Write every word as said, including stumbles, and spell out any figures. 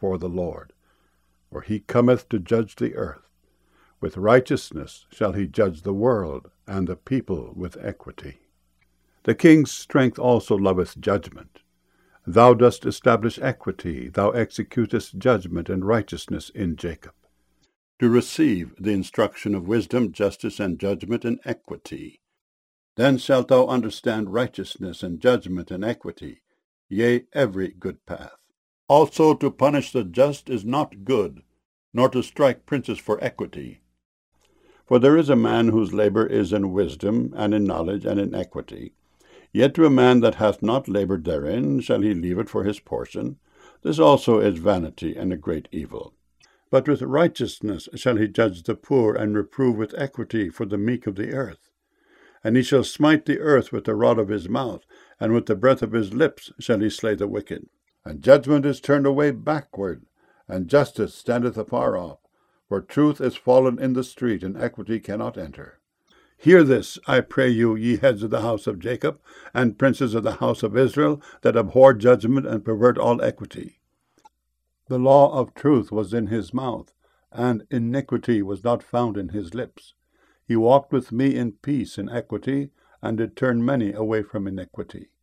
before the Lord, for he cometh to judge the earth. With righteousness shall he judge the world, and the people with equity. The king's strength also loveth judgment. Thou dost establish equity, thou executest judgment and righteousness in Jacob. To receive the instruction of wisdom, justice, and judgment, and equity. Then shalt thou understand righteousness and judgment and equity, yea, every good path. Also to punish the just is not good, nor to strike princes for equity. For there is a man whose labour is in wisdom, and in knowledge, and in equity. Yet to a man that hath not laboured therein shall he leave it for his portion. This also is vanity and a great evil. But with righteousness shall he judge the poor, and reprove with equity for the meek of the earth. And he shall smite the earth with the rod of his mouth, and with the breath of his lips shall he slay the wicked. And judgment is turned away backward, and justice standeth afar off. For truth is fallen in the street, and equity cannot enter. Hear this, I pray you, ye heads of the house of Jacob, and princes of the house of Israel, that abhor judgment and pervert all equity. The law of truth was in his mouth, and iniquity was not found in his lips. He walked with me in peace and equity, and did turn many away from iniquity.